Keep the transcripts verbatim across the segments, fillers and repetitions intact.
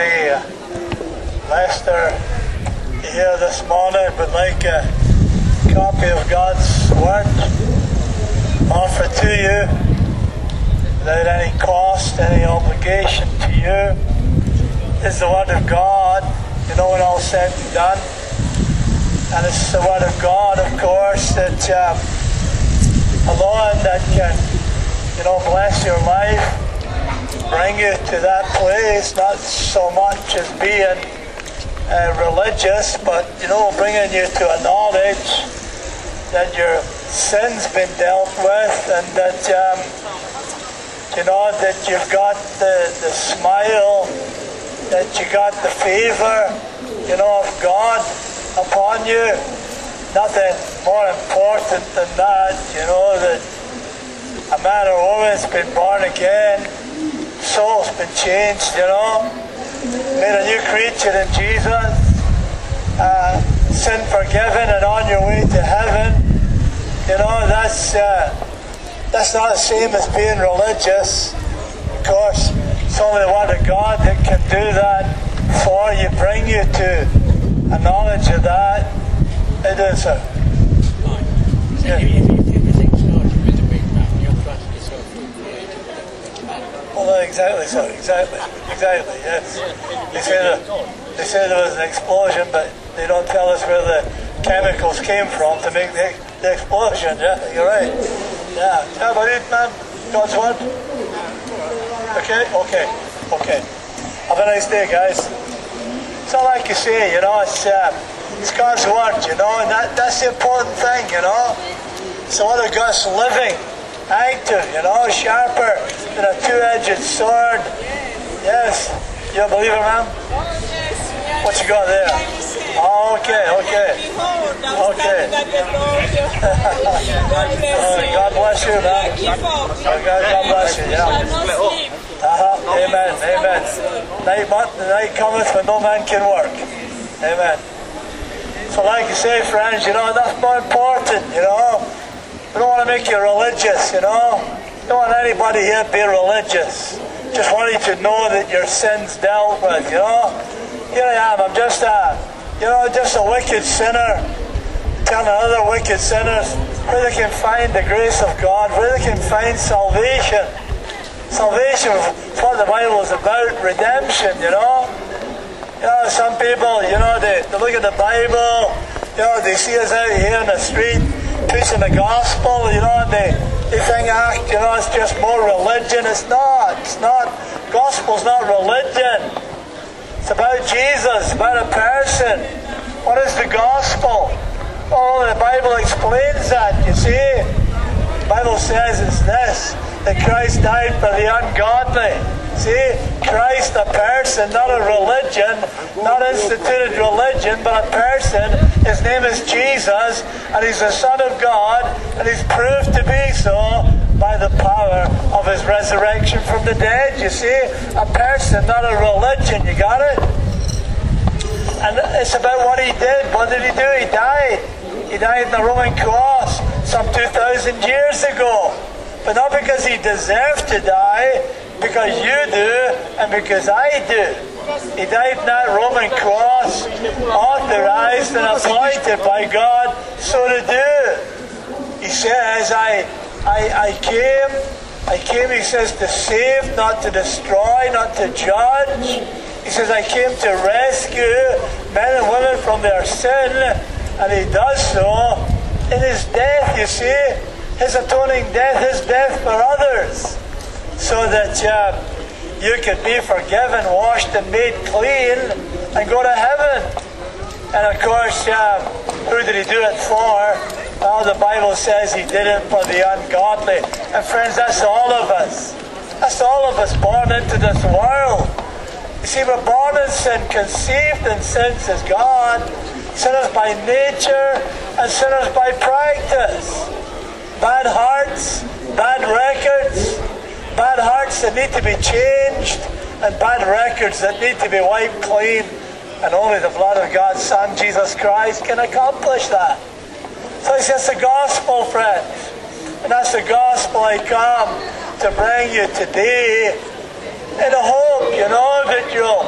anybody, uh, Lester, here this morning would like a copy of God's Word offered to you without any cost, any obligation to you, is the Word of God, you know, when all said and done. And it's the Word of God, of course, that um, alone that can, you know, bless your life, bring you to that place, not so much as being uh, religious, but, you know, bringing you to a knowledge that your sin's been dealt with, and that, um, you know, that you've got the, the smile, that you got the favor, you know, of God upon you. Nothing more important than that, you know, that a man or woman's been born again, soul's been changed, you know, made a new creature in Jesus, uh, sin forgiven and on your way to heaven. You know, that's uh, that's not the same as being religious. Of course, it's only the Word of God that can do that for you, bring you to a knowledge of that. It is a... Yeah. Well, exactly so, exactly, exactly, yes. They say, that, they say there was an explosion, but they don't tell us where the chemicals came from to make the, the explosion, yeah, you're right. Yeah, yeah, but it, man, God's Word. Okay, okay, okay. Have a nice day, guys. It's all like you say, you know, it's, uh, it's God's Word, you know, and that, that's the important thing, you know. It's the Word of God's living, active, you know, sharper than a two-edged sword. Yes. You a believer, ma'am? What you got there? Oh, okay, okay. Okay. uh, God bless you, ma'am. God, God bless you, yeah. Uh-huh. Amen, amen. Night, the night cometh when no man can work. Amen. So like you say, friends, you know, that's more important, you know. We don't want to make you religious, you know. We don't want anybody here to be religious. Just want you to know that your sin's dealt with, you know. Here I am, I'm just a, you know, just a wicked sinner, telling other wicked sinners where they can find the grace of God, where they can find salvation. Salvation is what the Bible is about, redemption, you know. You know, some people, you know, they, they look at the Bible, you know, they see us out here in the street preaching the gospel, you know, and they, they think, ah, you know, it's just more religion. It's not. It's not. Gospel's not religion. It's about Jesus, about a person. What is the gospel? Oh, the Bible explains that, you see. The Bible says it's this, that Christ died for the ungodly. See, Christ, a person, not a religion, not instituted religion, but a person. His name is Jesus, and He's the Son of God, and He's proved to be so by the power of His resurrection from the dead. You see, a person, not a religion. You got it? And it's about what He did. What did He do? He died. He died on the Roman cross some two thousand years ago. But not because He deserved to die, because you do, and because I do. He died on that Roman cross, authorized and appointed by God so to do. He says, I, I, I came, I came, He says, to save, not to destroy, not to judge. He says, I came to rescue men and women from their sin, and He does so in His death, you see. His atoning death, His death for others, so that uh, you could be forgiven, washed and made clean, and go to heaven. And of course, uh, who did He do it for? Well, the Bible says He did it for the ungodly. And friends, that's all of us. That's all of us born into this world. You see, we're born in sin, conceived in sin, says God. Sinners by nature and sinners by practice. Bad hearts, bad records, bad hearts that need to be changed, and bad records that need to be wiped clean. And only the blood of God's Son, Jesus Christ, can accomplish that. So He says the gospel, friends. And that's the gospel I come to bring you today, in a hope, you know, that you'll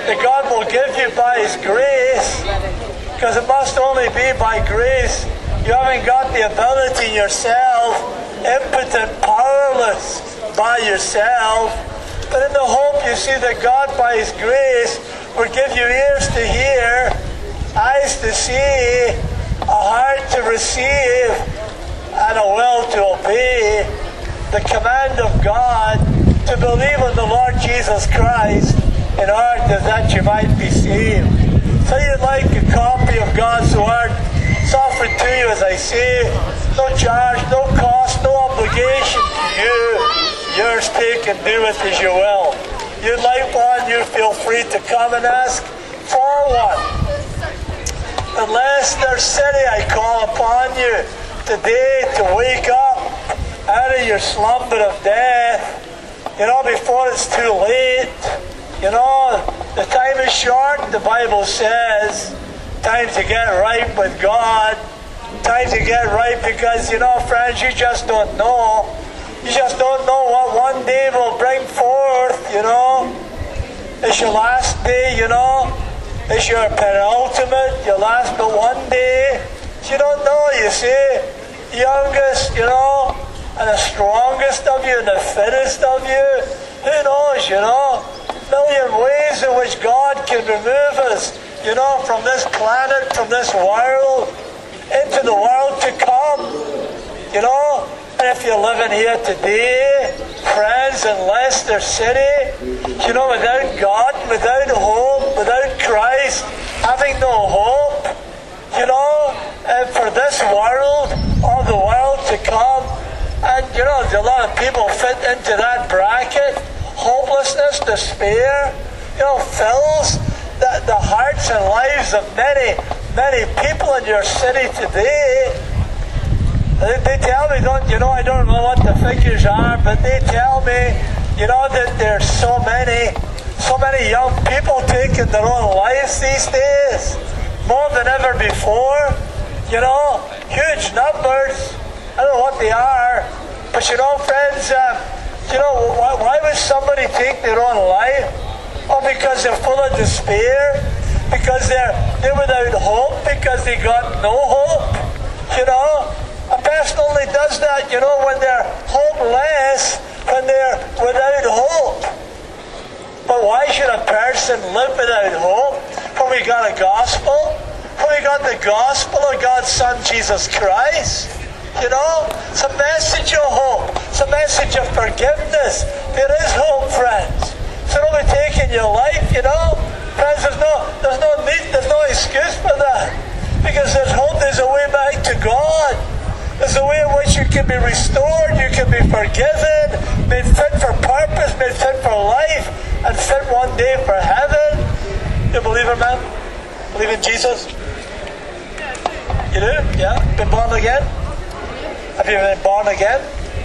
that God will give you by His grace, because it must only be by grace. You haven't got the ability yourself, impotent, powerless by yourself. But in the hope, you see, that God by His grace will give you ears to hear, eyes to see, a heart to receive, and a will to obey the command of God to believe in the Lord Jesus Christ in order that you might be saved. So you'd like a copy of God's Word? It's offered to you, as I say, no charge, no cost, no obligation to you. Yours, take and do with as you will. You'd like one, you feel free to come and ask for one. In Leicester City, I call upon you today to wake up out of your slumber of death, you know, before it's too late. You know, the time is short, the Bible says. Time to get right with God. Time to get right because, you know, friends, you just don't know. You just don't know what one day will bring forth, you know. It's your last day, you know. It's your penultimate, your last but one day. You don't know, you see. Youngest, you know, and the strongest of you and the fittest of you. Who knows, you know. Million ways in which God can remove us, you know, from this planet, from this world, into the world to come, you know. And if you're living here today, friends, in Leicester City, you know, without God, without hope, without Christ, having no hope, you know, and for this world, or the world to come, and, you know, a lot of people fit into that bracket. Hopelessness, despair, you know, fills the, the hearts and lives of many, many people in your city today. They, they tell me, don't you know, I don't know what the figures are, but they tell me, you know, that there's so many, so many young people taking their own lives these days, more than ever before. You know, huge numbers. I don't know what they are, but you know, friends, uh, you know, why, why would somebody take their own life? Oh, because they're full of despair, because they're they're without hope, because they got no hope. You know, a person only does that, you know, when they're hopeless, when they're without hope. But why should a person live without hope? When we got a gospel, when we got the gospel of God's Son Jesus Christ. You know, it's a message of hope. It's a message of forgiveness. There is hope, friends. So don't be taking your life, you know. Friends, there's no, there's no need, there's no excuse for that. Because there's hope, there's a way back to God. There's a way in which you can be restored, you can be forgiven, made fit for purpose, made fit for life, and fit one day for heaven. You a believer, man? Believe in Jesus? You do? Yeah? Been born again? Have you been born again?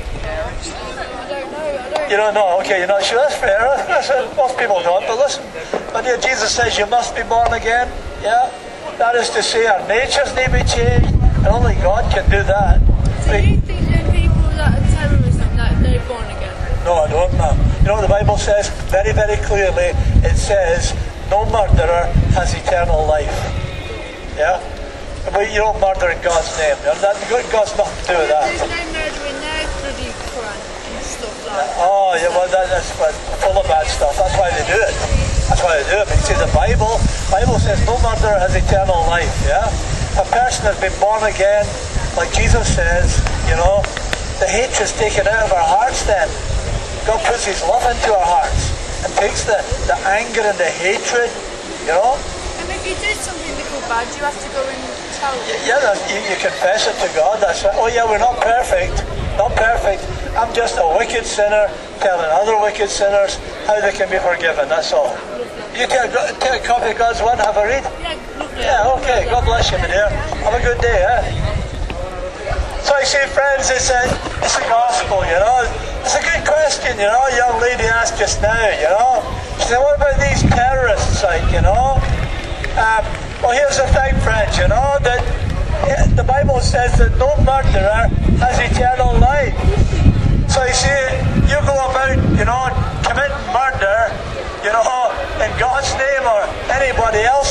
I don't know. I don't You don't know? Okay, you're not sure. That's fair. That's, that's, most people don't. But listen, but here Jesus says you must be born again. Yeah? That is to say our natures need to be changed. And only God can do that. Do you think that people that are terrorism, that they're born again? No, I don't know. You know what the Bible says? Very, very clearly, it says, no murderer has eternal life. Yeah? But you don't murder in God's name. That, God's nothing to do with that. There's no murder in their bloody Quran and stuff like that. Oh, yeah, well, that, that's full of bad stuff. That's why they do it. That's why they do it. But you see, the Bible, Bible says no murderer has eternal life, yeah? A person has been born again, like Jesus says, you know, the hatred's taken out of our hearts then. God puts His love into our hearts and takes the, the anger and the hatred, you know? And if you did something little bad, you have to go and tell them. Yeah, that, you, you confess it to God. That's right. Oh yeah, we're not perfect. Not perfect. I'm just a wicked sinner telling other wicked sinners how they can be forgiven. That's all. You take a, take a copy of God's Word, have a read? Yeah, lovely. Yeah, okay. God bless you, my dear. Have a good day, eh? So I say, friends, it's a, it's a gospel, you know. It's a good question, you know. A young lady asked just now, you know. She said, what about these terrorists, like, you know? Um, well, here's the thing, friends, you know, that the Bible says that no murderer has eternal life. So you see, you go about, you know, committing murder, you know, in God's name or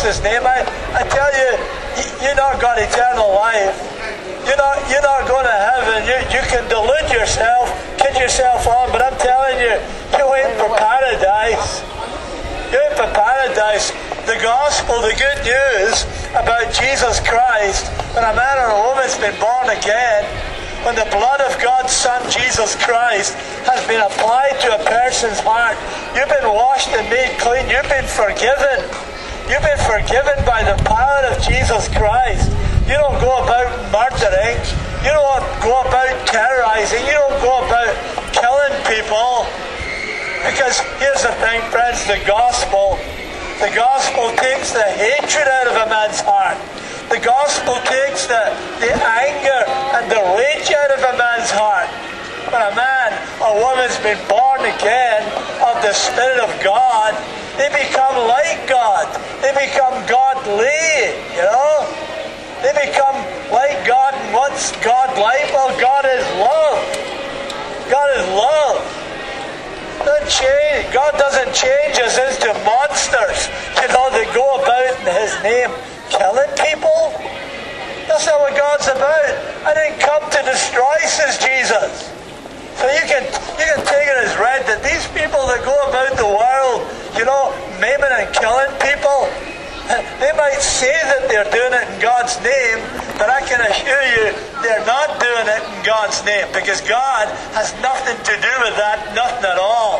Jesus' name. I, I tell you, you're not got eternal life. You're not, you're not going to heaven. You, you can delude yourself, kid yourself on, but I'm telling you, you're waiting for paradise. You're in for paradise. The gospel, the good news about Jesus Christ, when a man or a woman's been born again, when the blood of God's Son, Jesus Christ, has been applied to a person's heart, you've been washed and made clean. You've been forgiven. You've been forgiven by the power of Jesus Christ. You don't go about murdering. You don't go about terrorizing. You don't go about killing people. Because here's the thing, friends, the gospel, the gospel takes the hatred out of a man's heart. The gospel takes the, the anger and the rage out of a man's heart. When a man or woman's been born again of the Spirit of God, they become like God. They become godly, you know. They become like God. And what's God like? Well, God is love. God is love. Doesn't change. God doesn't change us into monsters, you know, that go about in His name killing people. That's not what God's about. I didn't come to destroy, says Jesus. So you can you can take it as read that these people that go about the world, you know, maiming and killing people, they might say that they're doing it in God's name, but I can assure you they're not doing it in God's name, because God has nothing to do with that, nothing at all.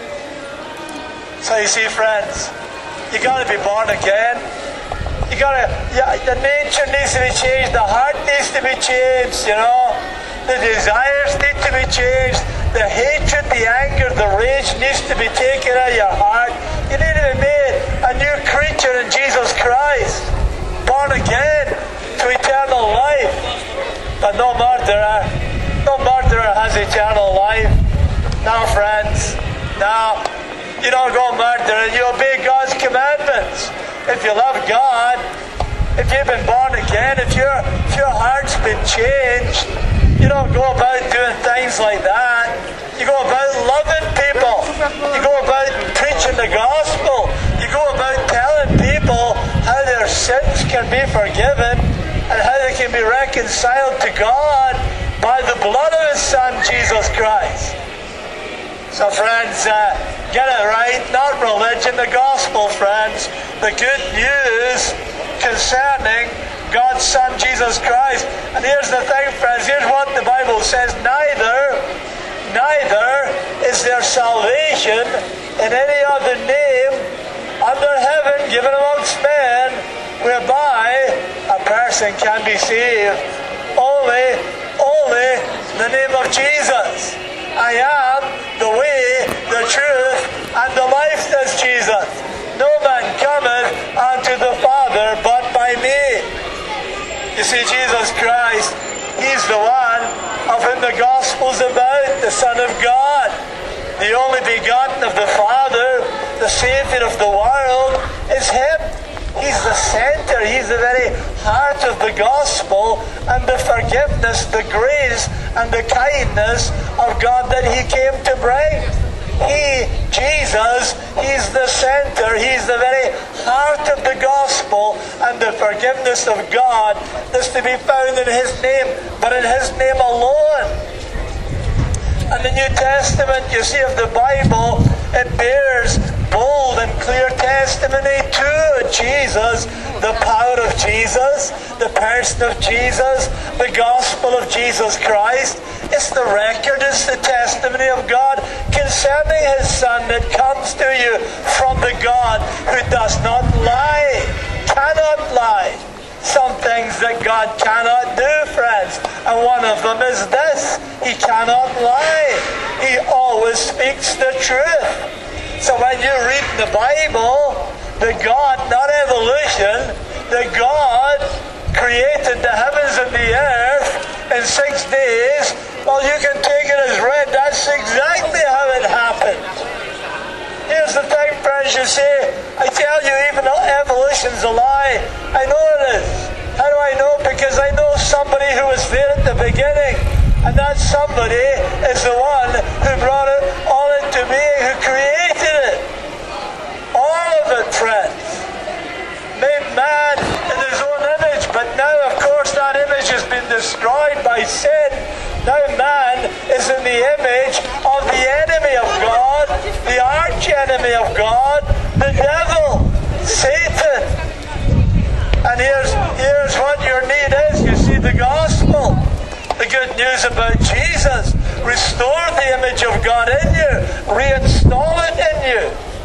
So you see, friends, you got to be born again. You gotta, yeah, the nature needs to be changed, the heart needs to be changed, you know. The desires need to be changed, the hatred, the anger, the rage needs to be taken out of your heart. You need to be made a new creature in Jesus Christ, born again to eternal life. But no murderer, no murderer has eternal life. Now, friends, now, you don't go murdering, you obey God's commandments. If you love God, if you've been born again, if your if your heart's been changed, you don't go about doing things like that. You go about loving people. You go about preaching the gospel. You go about telling people how their sins can be forgiven and how they can be reconciled to God by the blood of His Son, Jesus Christ. So friends, uh, get it right, not religion, the gospel, friends. The good news concerning God's Son, Jesus Christ. And here's the thing, friends, here's what the Bible says, neither, neither is there salvation in any other name under heaven given amongst men whereby a person can be saved. Only, only the name of Jesus. I am the way, the truth, and the life, says Jesus. No man cometh unto the Father but by me. You see, Jesus Christ, He's the one of whom the gospel's about, the Son of God, the only begotten of the Father, the Savior of the world, is Him. He's the center, He's the very heart of the gospel and the forgiveness, the grace and the kindness of God that He came to bring. He, Jesus, He's the center, He's the very heart of the gospel and the forgiveness of God that's to be found in His name, but in His name alone. And the New Testament, you see, of the Bible, it bears bold and clear testimony to Jesus, the power of Jesus, the person of Jesus, the gospel of Jesus Christ. It's the record, it's the testimony of God concerning His Son that comes to you from the God who does not lie, cannot lie. Some things that God cannot do, friends, and one of them is this: He cannot lie. He always speaks the truth. So when you read the Bible, the God, not evolution, the God created the heavens and the earth in six days, well, you can take it as read. That's exactly how it happened. Here's the thing, friends, you see, I tell you, even though evolution's a lie, I know it is. How do I know? Because I know somebody who was there at the beginning, and that somebody is the one who brought it all into being, who created it. All of it, friends. Made enemy of God? The devil, Satan. And here's, here's what your need is. You see the gospel. The good news about Jesus. Restore the image of God in you. Reinstall it in you.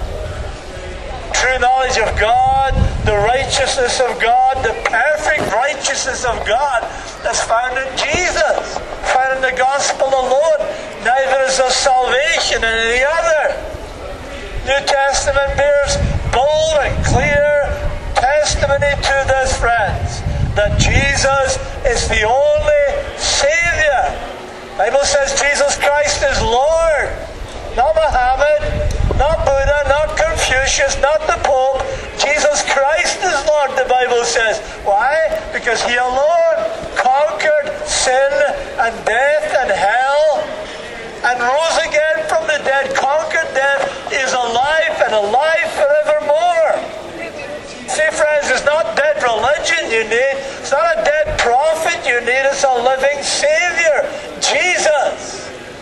True knowledge of God, the righteousness of God, the perfect righteousness of God is found in Jesus. Found in the gospel alone. Neither is there salvation in any other. New Testament bears bold and clear testimony to this, friends, that Jesus is the only Savior. The Bible says Jesus Christ is Lord. Not Muhammad, not Buddha, not Confucius, not the Pope. Jesus Christ is Lord, the Bible says. Why? Because He alone conquered sin and death and hell and rose again from the dead, conquered death, is alive and alive forevermore. See, friends, it's not dead religion you need. It's not a dead prophet you need. It's a living Savior, Jesus.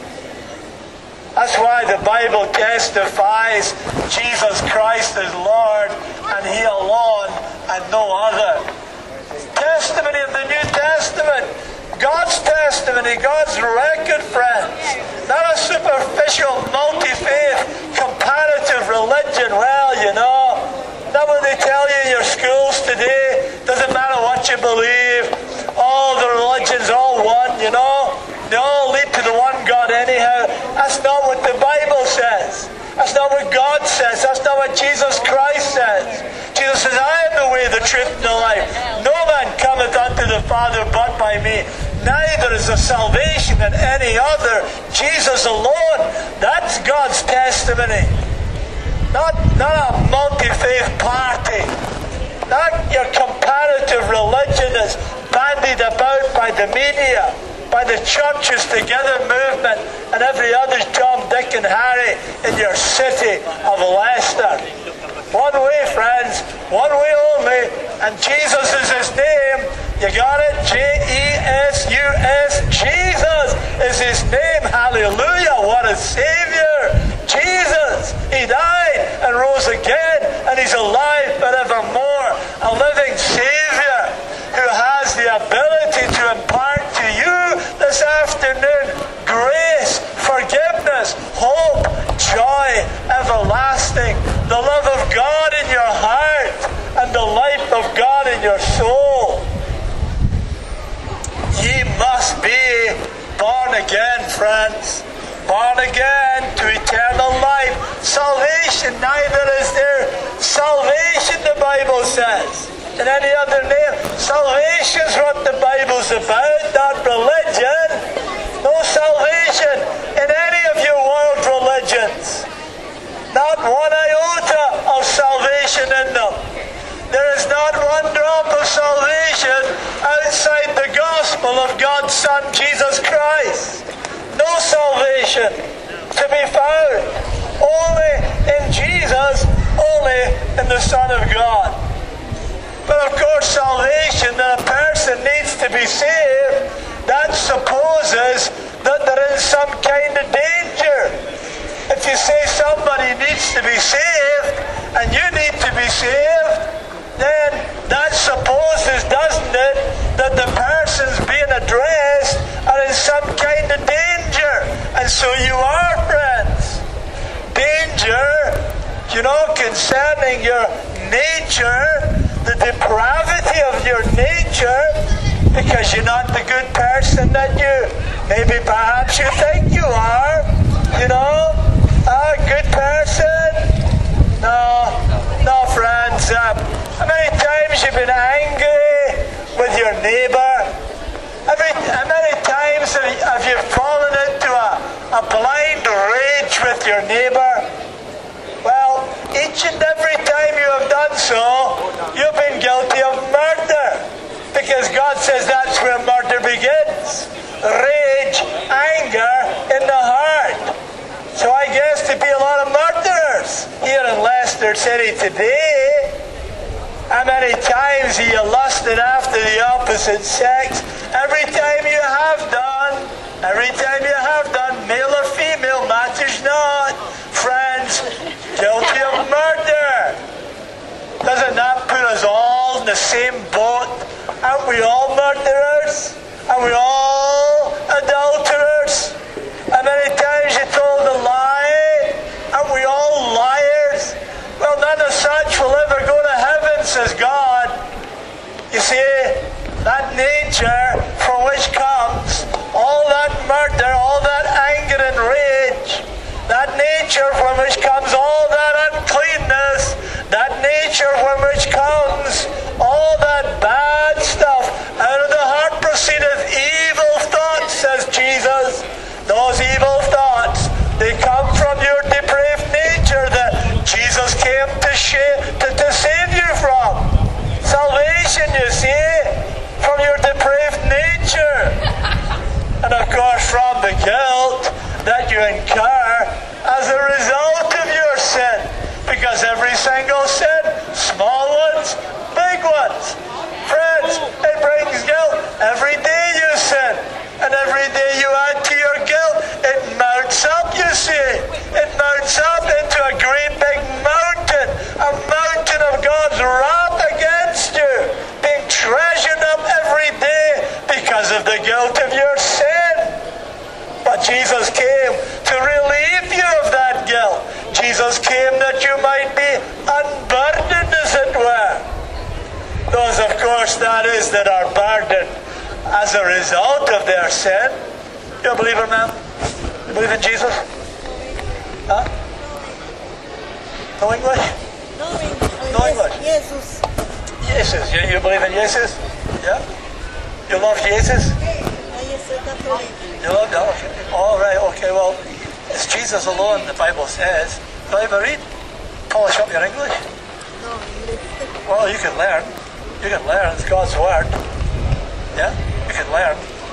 That's why the Bible testifies Jesus Christ is Lord and He alone and no other. Testimony of the New Testament. God's testimony, God's record, friends. Not a superficial, multi-faith, comparative religion. Well, you know, not what they tell you in your schools today. Doesn't matter what you believe. All the religions, all one, you know. They all lead to the one God anyhow. That's not what the Bible says. That's not what God says. That's not what Jesus Christ says. Jesus says, I am the way, the truth, and the life. No man cometh unto the Father but by me. Neither is there salvation in any other. Jesus alone. That's God's testimony. Not, not a multi-faith party. Not your comparative religion is bandied about by the media, by the churches together movement, and every other John, Dick, and Harry in your city of Leicester. One way, friends, one way only, and Jesus is His name. You got it? J E S U S. Jesus is His name. Hallelujah. What a Savior. Jesus. He died and rose again, and He's alive forevermore. A living Savior who has the ability to impart to you this afternoon grace, forgiveness, hope, joy, everlasting, the love of God in your heart, and the life of God in your soul. Ye must be born again, friends. Born again to eternal life. Salvation, neither is there salvation, the Bible says, in any other name. Salvation is what the Bible's about, not religion. No salvation in any of your world religions. Not one iota of salvation in them. There is not one drop of salvation outside the gospel of God's Son, Jesus Christ. No salvation to be found. Only in Jesus, only in the Son of God. But of course, salvation, that a person needs to be saved, that supposes that they're in some kind of danger. If you say somebody needs to be saved, and you need to be saved, then that supposes, doesn't it, that the persons being addressed are in some kind of danger. And so you are, friends. Danger, you know, concerning your nature, the depravity of your nature, because you're not the good person that you maybe perhaps you think you are. You know, a good person. No, no, friends. Uh, how many times you've been angry with your neighbour? Every, how many times have you, have you fallen into a, a blind rage with your neighbour? Well, each and every time you have done so, you've been guilty of murder. Because God says that's where murder begins. Rage, anger in the heart. So I guess to be a lot of murderers here in Leicester City today. How many times have you lusted after the opposite sex? Every time you have done, every time you have done, male or female, matters not. Friends, guilty of murder. Doesn't that put us all in the same boat? Aren't we all murderers? Are we all adulterers? How many times you told a lie? Aren't we all liars? Well, none of such will ever go to heaven, says God. You see, that nature from which comes all that murder, all that anger and rage, that nature from which comes all that uncleanness, that nature from which comes all that bad stuff, out of the heart proceedeth evil thoughts, says Jesus. Those evil thoughts, they come from your depraved nature that Jesus came to, sh- to, to save you from. Salvation, you see, from your depraved nature. And of course from the guilt that you incur as a result of your sin. Because every single sin, small ones, big ones, friends, it brings guilt. Every day you sin, and every day you add to your guilt, it mounts up, you see. It mounts up into a great big mountain, a mountain of God's wrath against you, being treasured up every day because of the guilt of your sin. But Jesus came to relieve you of that guilt. Jesus came that you might be unburdened, as it were. Those, of course, that is, that are burdened as a result of their sin. You a believer, man? You believe in Jesus? Huh? No English? No English. No English? Jesus. Jesus. You, you believe in Jesus? Yeah? You love Jesus? You love him? Okay. All right, okay, well, it's Jesus alone, the Bible says. Do I ever read? Polish up your English? No English. Well, you can learn. You can learn. It's God's Word. Yeah? You can learn.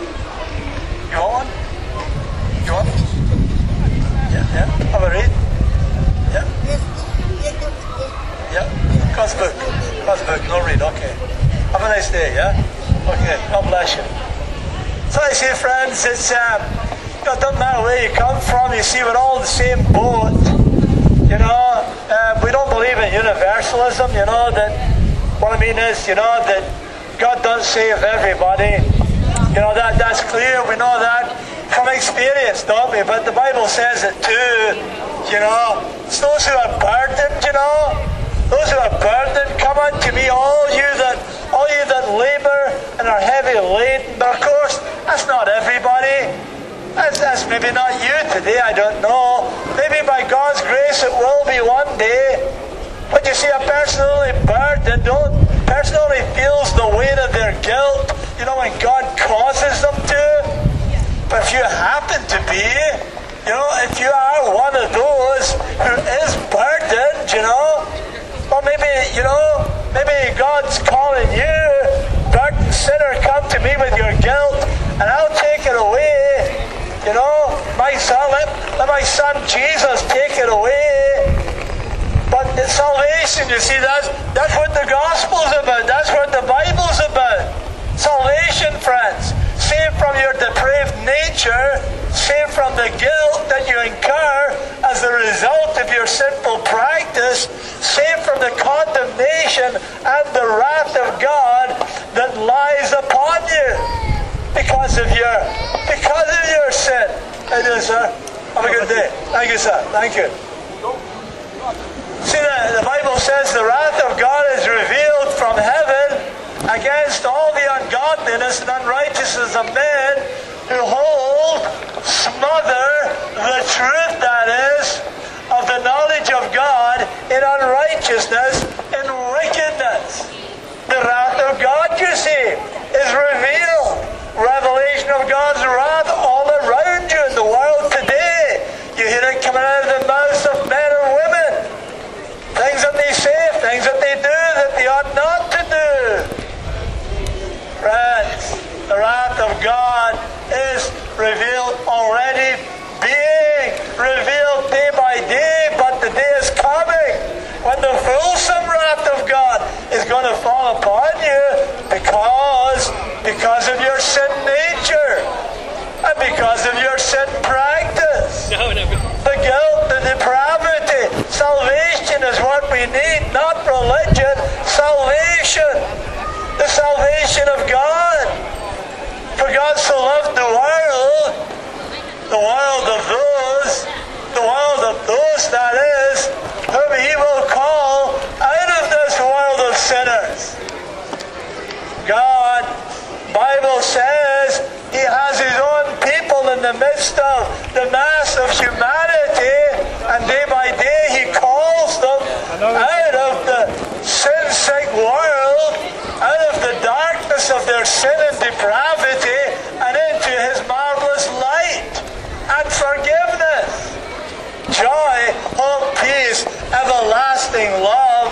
You want one? You want one? Yeah, yeah. Have a read? Yeah? Yes, yes, yes. Yeah? God's book. God's book. No read. Okay. Have a nice day, yeah? Okay. God bless you. So I say, friends, it's, um, it doesn't matter where you come from. You see, we're all in the same boat. You know, uh, we don't believe in universalism, you know, that, what I mean is, you know, that God doesn't save everybody. You know, that that's clear. We know that from experience, don't we? But the Bible says it too. You know, it's those who are burdened, you know. Those who are burdened, come unto me, all you that all you that labor and are heavy laden. But of course, that's not everybody. That's, that's maybe not you today, I don't know. Maybe by God's grace it will be one day. But you see, a person only burdened, don't, person only feels the weight of their guilt, you know, when God causes them to. But if you happen to be, you know, if you are one of those who is burdened, you know, or maybe, you know, maybe God's calling you, burdened sinner, come to me with your guilt, and I'll take it away. You know, my son, let, let my son Jesus take it away. But the salvation, you see, that's, that's what the gospel's about. That's what the Bible's about. Salvation, friends. Saved from your depraved nature. Saved from the guilt that you incur as a result of your sinful practice. Saved from the condemnation and the wrath of God that lies upon you. Because of your, because of your sin. It is, sir. Have a good day. Thank you, sir. Thank you. See, the, the Bible says the wrath of God is revealed from heaven against all the ungodliness and unrighteousness of men who hold, smother the truth, that is, of the knowledge of God in unrighteousness and wickedness. The wrath of God, you see, is revealed. Revelation of God's wrath all around you in the world today. You hear it coming out of the mouths of men and women. Things that they say, things that they do that they ought not to do. Friends, the wrath of God is revealed already, being revealed day by day, but the day is coming when the fulsome wrath of God is going to fall upon you because, because of your sin nature and because of your sin practice. No, no. The guilt, the depravity, salvation we need, not religion, salvation. The salvation of God. For God so loved the world, the world of those, the world of those, that is, whom he will call out of this world of sinners. God, Bible says, he has his own people in the midst of the mass of humanity, and day by day he calls them out of the sin-sick world, out of the darkness of their sin and depravity, and into his marvelous light and forgiveness, joy, hope, peace, everlasting love,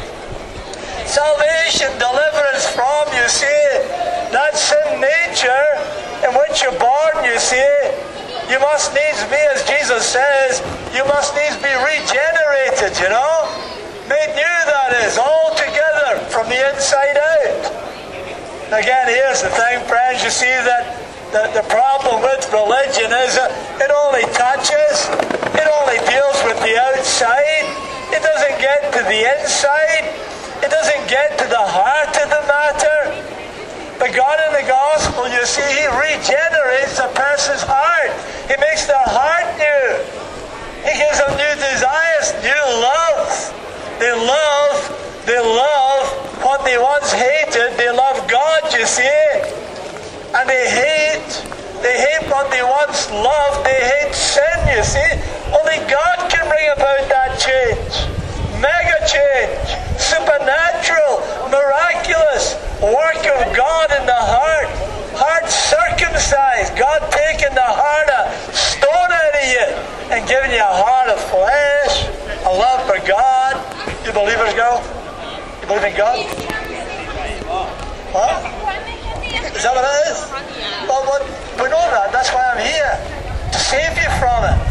salvation, deliverance from, you see, that sin nature in which you're born, you see. You must needs be, as Jesus says, you must needs be regenerated, you know. Made new, that is, altogether from the inside out. Again, here's the thing, friends, you see that the, the problem with religion is that it only touches, it only deals with the outside, it doesn't get to the inside, it doesn't get to the heart of the matter. But God in the gospel, you see, he regenerates a person's heart. He makes their heart new. He gives them new desires, new loves. They love, they love what they once hated. They love God, you see. And they hate, they hate what they once loved. They hate sin, you see. Only God can bring about that change. Mega change. Supernatural, miraculous work of God in the heart. Heart circumcised. God taking the heart of stone out of you and giving you a heart of flesh, a love for God. You believers go? You believe in God? What? Is that what it is? Well, what, we know that. That's why I'm here. To save you from it.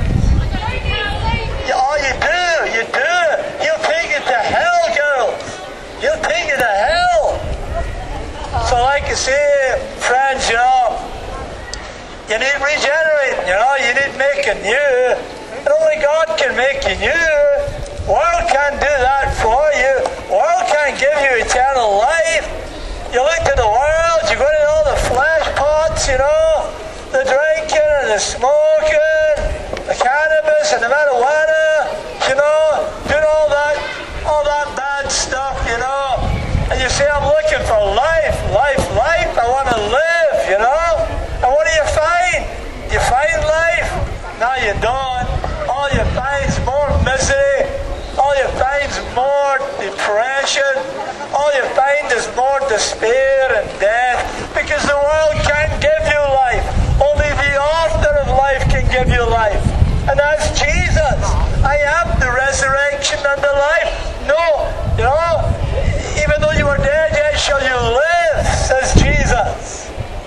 You, oh, you do. You do. He'll take you to hell, girls. He'll take you to hell. So like you say, friends, you know, you need regenerating, you know, you need making new. And only God can make you new. World can't do that for you. World can't give you eternal life. You look to the world, you go to all the flesh pots, you know, the drinking and the smoking, the cannabis and the marijuana, you know, doing all that, all that bad stuff, you know. And you say, I'm looking for life, life, life. I want to live, you know. And what do you find? You find life? No, you don't. All you find is more misery. All you find is more depression. All you find is more despair and death. Because the world can't give you life. Only the author of life can give you life. And that's Jesus. I am the resurrection and the life. No, you know, even though you are dead, yet shall you live, says Jesus.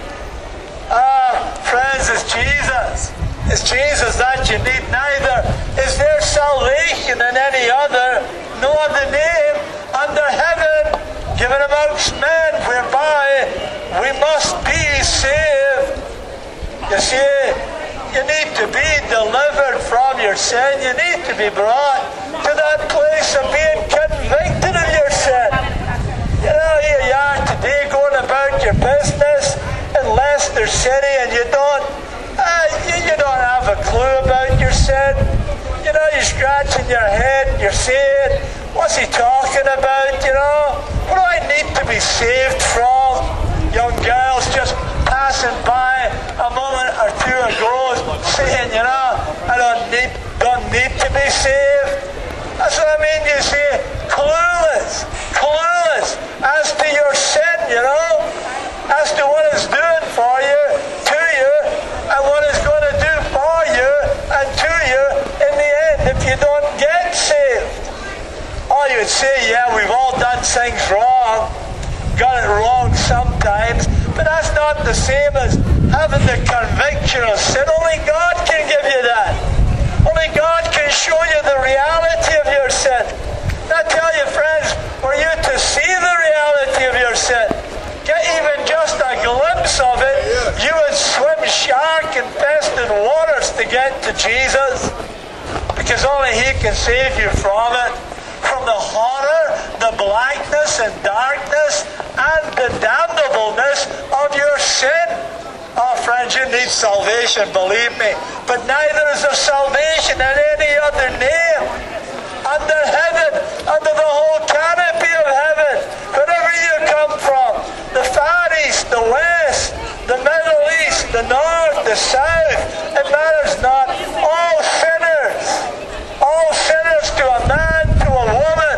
Ah, friends, it's Jesus. It's Jesus that you need. Neither is there salvation in any other, no other name under heaven given amongst men whereby we must be saved. You see, you need to be delivered from your sin. You need to be brought to that place of being convicted of your sin. You know, here you are today going about your business in Leicester City and you don't, uh, you, you don't have a clue about your sin. You know, you're scratching your head and you're saying, what's he talking about, you know? What do I need to be saved from? Young girls just passing by a moment or two ago saying, you know, I don't need, don't need to be saved. That's what I mean, you see, clueless, clueless as to your sin, you know, as to what it's doing for you, to you, and what it's going to do for you and to you in the end if you don't get saved. Oh, you would say, yeah, we've all done things wrong, got it wrong sometimes, but that's not the same as having the conviction of sin. Only God can give you that. Only God can show you the reality of your sin. And I tell you, friends, were you to see the reality of your sin, get even just a glimpse of it, you would swim shark-infested waters to get to Jesus. Because only He can save you from it, from the and darkness and the damnableness of your sin. Oh, friends, you need salvation, believe me. But neither is there salvation in any other name under heaven, under the whole canopy of heaven. Wherever you come from, the far east, the west, the Middle East, the north, the south, it matters not. All sinners, all sinners to a man, to a woman.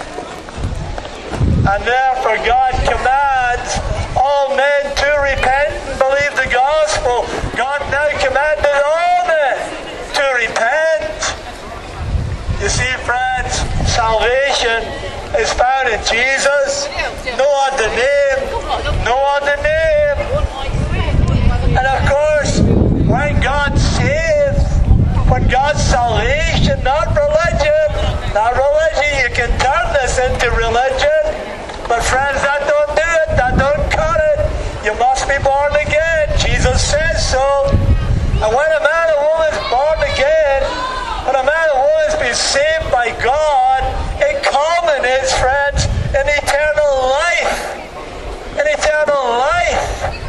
And therefore God commands all men to repent and believe the gospel. God now commanded all men to repent. You see, friends, salvation is found in Jesus. No other name. No other name. And of course, when God saves, when God's salvation, not religion, not religion, you can turn this into religion. But friends, that don't do it. That don't cut it. You must be born again. Jesus says so. And when a man or woman is born again, when a man or woman is being saved by God, it culminates, friends, in eternal life. In eternal life.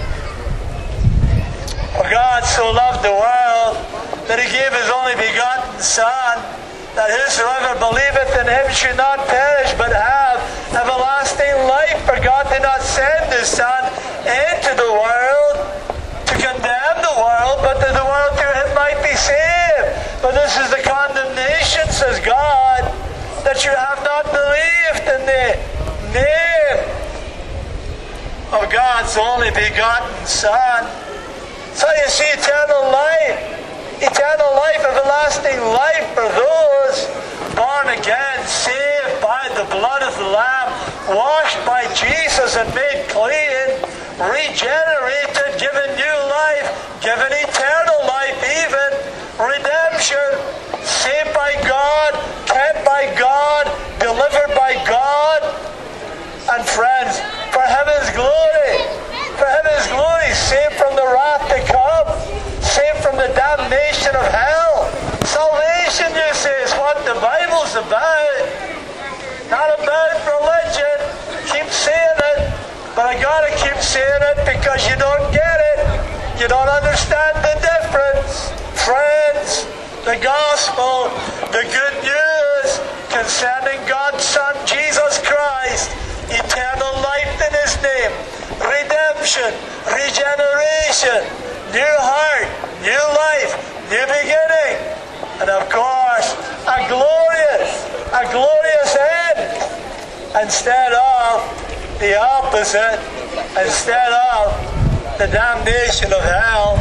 For God so loved the world that he gave his only begotten Son, that whosoever believeth in him should not perish, but have everlasting life. For God did not send his Son into the world to condemn the world, but that the world through him might be saved. But this is the condemnation, says God, that you have not believed in the name of God's only begotten Son. So you see, eternal life, eternal life, everlasting life for those born again, saved by the blood of the Lamb, washed by Jesus and made clean, regenerated, given new life, given eternal life even, redemption, saved by God, kept by God, delivered by God. And friends, for heaven's glory, for heaven's glory, saved from the wrath to come, saved from the damnation of hell. Salvation, you say, is what the Bible's about. Not about religion. Keep saying it, but I gotta keep saying it because you don't get it. You don't understand the difference. Friends, the gospel, the good news concerning God's Son, Jesus Christ, eternal life in his name, redemption, regeneration, new heart, new life, new beginning, and of course, a glorious, a glorious end, instead of the opposite, instead of the damnation of hell.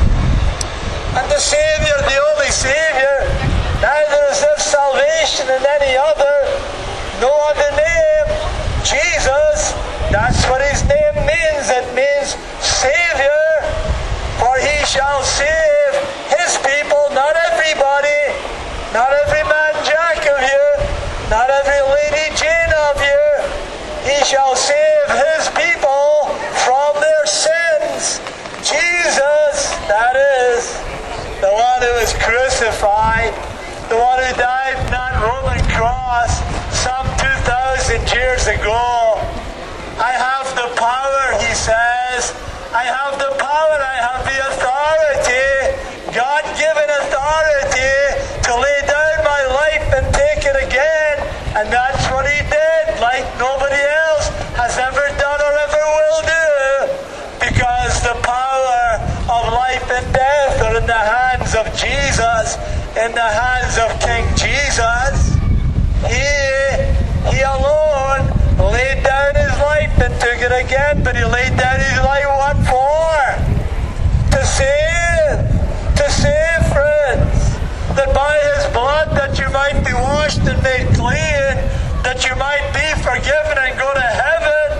And the Savior, the only Savior, neither is there salvation in any other, no other name. Jesus, that's what his name means. It means Savior, for he shall save his people, not everybody, not every man Jack of you, not every lady Jane of you. He shall save his people from their sins. Jesus, that is, the one who was crucified, the one who died on that Roman cross some two thousand years ago. I have the power, he says. I have the power, I have the authority, God-given authority to lay down my life and take it again. And that's what he did, like nobody else has ever done or ever will do. Because the power of life and death are in the hands of Jesus, in the hands of King Jesus. He, he alone laid down his life and took it again, but he laid down his life what for? To save, to save, friends, that by his blood that you might be washed and made clean, that you might be forgiven and go to heaven.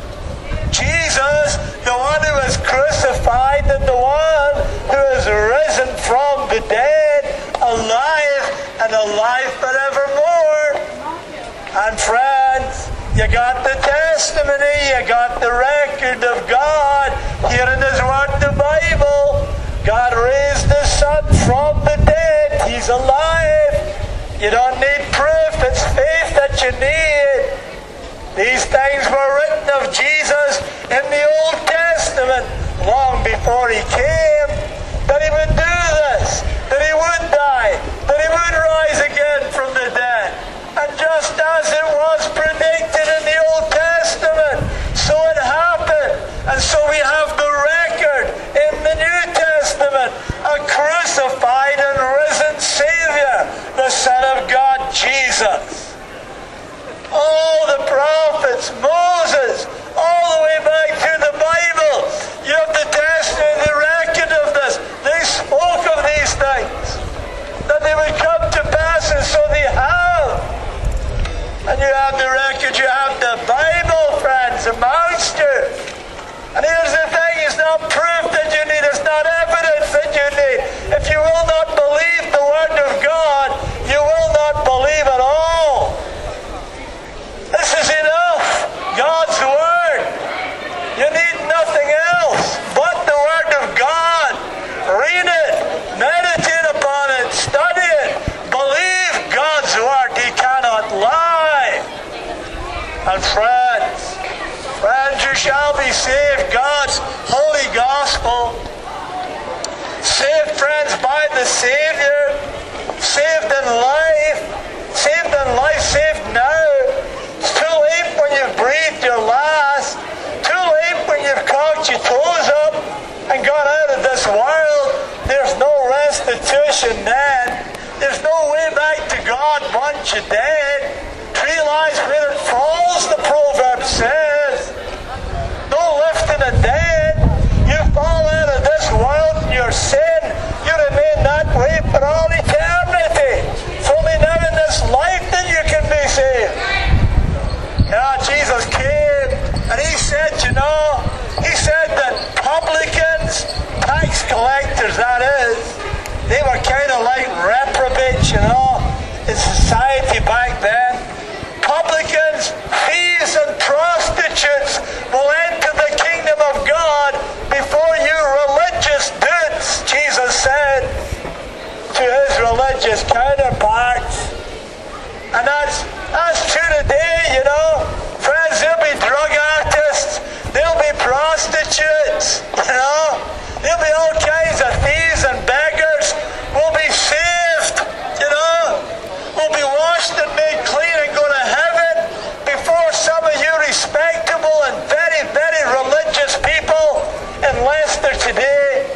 Jesus, the one who was crucified and the one who is risen from the dead, alive and alive forevermore. And friends, you got the testimony, you got the record of God here in his word, the Bible. God raised his Son from the dead. He's alive. You don't need proof. It's faith that you need. These things were written of Jesus in the Old Testament long before he came, that he would do this, that he would die, that he would rise again from the dead. And just as it was predicted in the Old Testament, so it happened. And so we have the record in the New Testament, a crucified and risen Savior, the Son of God, Jesus. All the prophets, Moses, all the way back through the Bible, you have the testament, the record of this. They spoke of these things, that they would come to pass, and so they have. And you have the record, you have the Bible, friends, amongst you. And here's the thing, it's not proof that you need, it's not evidence that you need. If you will not believe the Word of God, you will not believe at all. This is enough. God's Word. You need nothing else but the Word of God. Read it, meditate upon it, study it, believe God's Word. He cannot lie. And friends, friends, you shall be saved. God's holy gospel. Saved, friends, by the Savior. Saved in life. Saved in life, saved now. It's too late when you've breathed your last. Too late when you've cocked your toes up and gone out of this world. There's no restitution then. There's no way back to God once you're dead. Tree lies where it falls, the proverb says. No lifting the dead. You fall out of this world in your sin. You remain that way for all eternity. It's only now in this life that you can be saved. Yeah, Jesus came and he said, you know, he said that publicans, tax collectors, that is, they were kind of like reprobates, you know, in society back then. Publicans, thieves, and prostitutes will enter the kingdom of God before you religious dudes, Jesus said to his religious counterparts. And that's, that's true today, you know. Friends, there'll be drug artists, there'll be prostitutes, you know. There'll be all kinds of thieves and beggars. We'll be saved, you know. We'll be washed and made clean and go to heaven before some of you respectable and very, very religious people in Leicester today.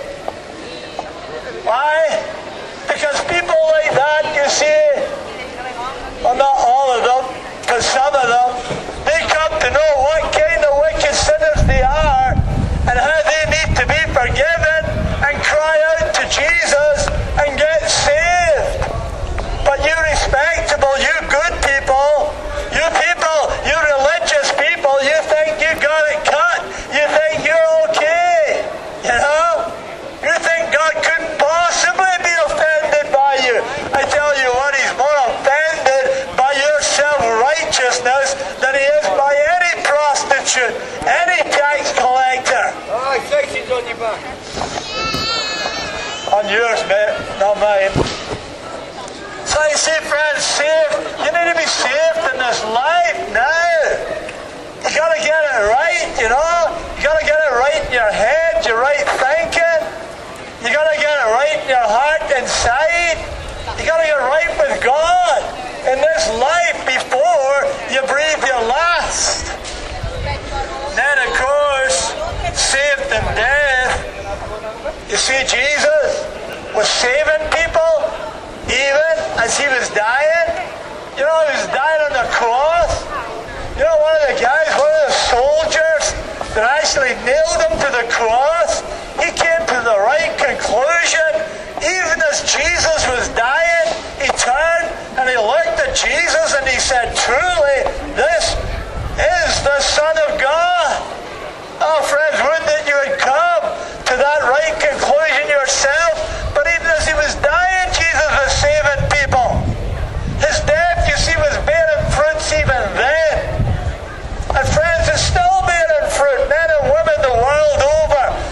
Why? Because people like that, you see, well, not all of them, but some of them, they come to know what kind of wicked sinners they are and how they need to be forgiven and cry out to Jesus and get saved. But you respectable, you good people, you people, you religious people, you think you got it cut. You think you're okay. You know? You think God couldn't possibly be offended by you. I tell you what, he's more offended by your self-righteousness than he is by any prostitute, any tax collector. Oh, section's on your back. On yours, mate, not mine. So you see, friends, saved. You need to be saved in this life now. You got to get it right, you know. You got to get it right in your head, your right thinking. You got to get it right in your heart inside. You got to get right with God in this life before you breathe your last. Then, of course, saved in death. You see, Jesus was saving people even as he was dying. You know, he was dying on the cross. You know, one of the guys, one of the soldiers that actually nailed him to the cross, he came to the right conclusion. Even as Jesus was dying, he turned and he looked at Jesus and he said, truly, this is the Son of God. Oh, friends, would that you would come to that right conclusion yourself. But even as he was dying, Jesus was saving people. His death, you see, was bearing fruits even then. And friends, it's still bearing fruit. Men and women the world over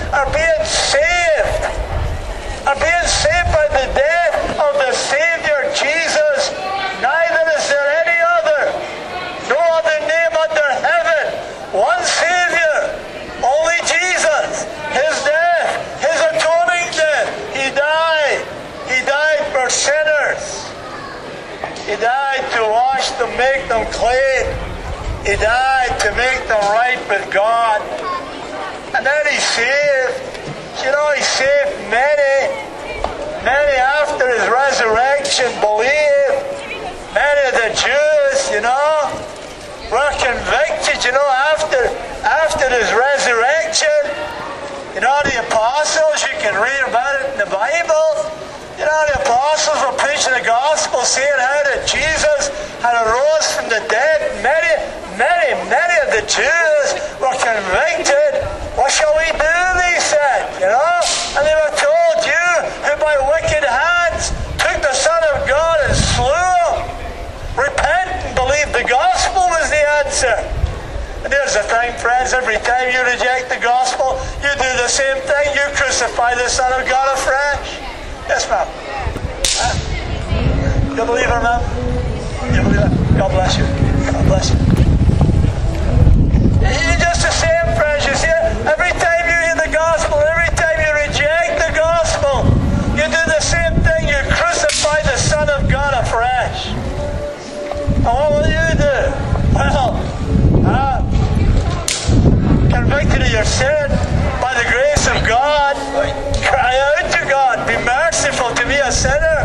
died. He died to make them right with God. And then he saved. You know, he saved many. Many after his resurrection believed. Many of the Jews, you know, were convicted, you know, after, after his resurrection. You know, the apostles, you can read about it in the Bible. You know, the apostles were preaching the gospel, saying how that Jesus had arose from the dead. Many, many, many of the Jews were convicted. What shall we do, they said, you know? And they were told, you who by wicked hands took the Son of God and slew him, repent and believe the gospel was the answer. And there's the thing, friends, every time you reject the gospel, you do the same thing. You crucify the Son of God afresh. Yes, ma'am. Huh? You believe her, ma'am? You believe her? God bless you. God bless you. You're just the same, friends. You see, every time you hear the gospel, every time you reject the gospel, you do the same thing. You crucify the Son of God afresh. And what will you do? Well, uh, convicted of your sin by the grace of God, cry out to God, be merciful to me, a sinner.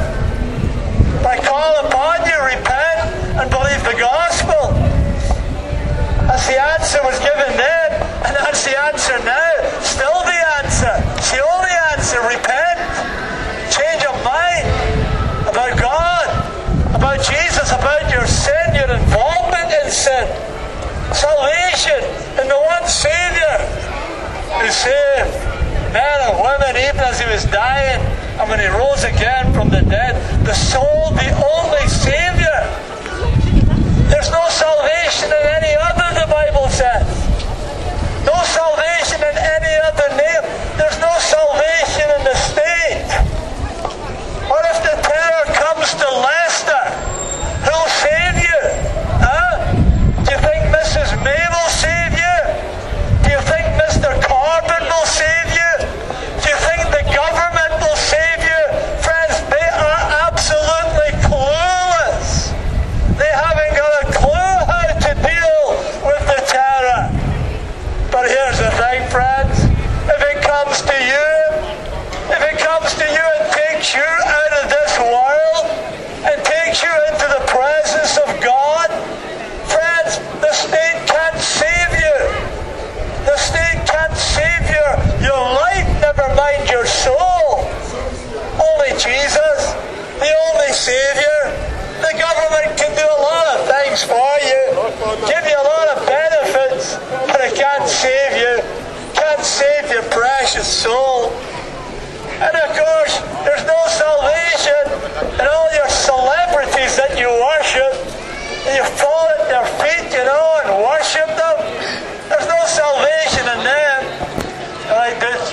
I call upon you, repent and believe the gospel. That's the answer was given then, and that's the answer now. Still the answer. It's the only answer. Repent. Change of mind about God, about Jesus, about your sin, your involvement in sin. Salvation in the one Savior who saved men and women even as he was dying, and when he rose again from the dead, the soul, the only Savior. There's no salvation in any other, the Bible says. No salvation in any other name. There's no salvation in the state. What if the terror comes to Leicester? Who'll save you? Huh? Do you think Missus May will save you? Do you think Mister Corbyn will save you? Do you think the government will save you? Friends, they are absolutely clueless. They haven't got a clue how to deal with the terror. But here's the thing, friends. If it comes to you, if it comes to you and takes you out of this world and takes you into the presence of God, friends, the state can't save you. The state can't save you. Your life, never mind your soul. Only Jesus, the only Savior. The government can do a lot of things for you, give you a lot of benefits, but it can't save you. Can't save your precious soul. And of course, there's no salvation in all your celebrities that you worship. And you fall at their feet, you know, and worship them. There's no salvation in them. Like this.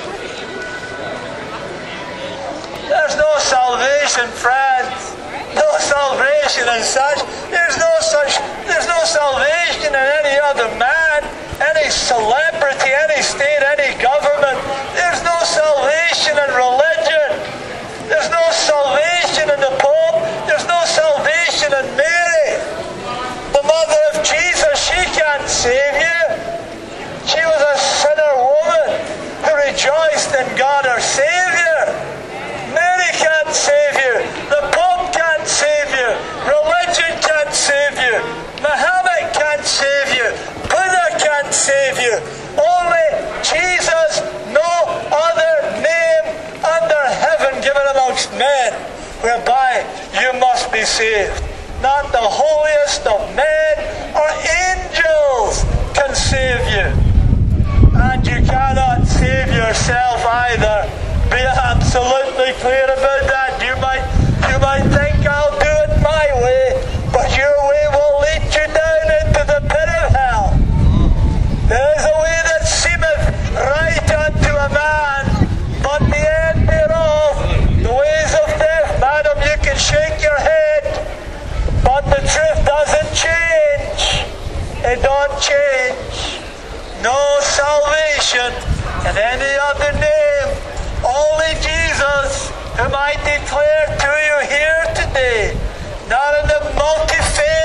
There's no salvation, friends. No salvation in such. There's no such. There's no salvation in any other man, any celebrity, any state, any government. There's no salvation in religion. There's no salvation in the Pope. There's no salvation in Mary, the mother of Jesus. She can't save you. She was a sinner woman who rejoiced in God her Savior. Mary can't save you. The Pope can't save you. Religion can't save you. Muhammad can't save you. Buddha can't save you. Only Jesus, no other name under heaven given amongst men whereby you must be saved. Not the holiest of men or angels can save you. And you cannot save yourself either. Be absolutely clear about that. You might, you might think I'll do it my way, but your way will lead you down into the pit of hell. There is a way that seemeth right unto a man, but the end thereof, the ways of death. Madam, you can shake your head, but the truth doesn't change. It don't change. No salvation in any other name. Only Jesus, whom I declare to you here today, not in the multi-faith